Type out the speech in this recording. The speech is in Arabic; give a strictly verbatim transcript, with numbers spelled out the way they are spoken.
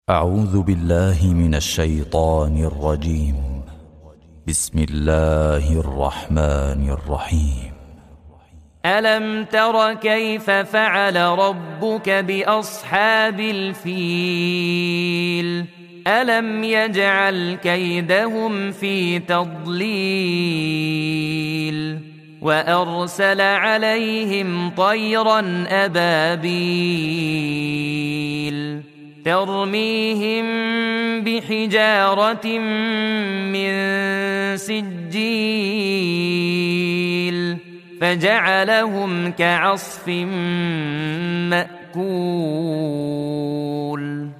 أعوذ بالله من الشيطان الرجيم. بسم الله الرحمن الرحيم. ألم تر كيف فعل ربك بأصحاب الفيل ألم يجعل كيدهم في تضليل وأرسل عليهم طيرا أبابيل ترميهم بحجارة من سجيل فجعلهم كعصف مأكول.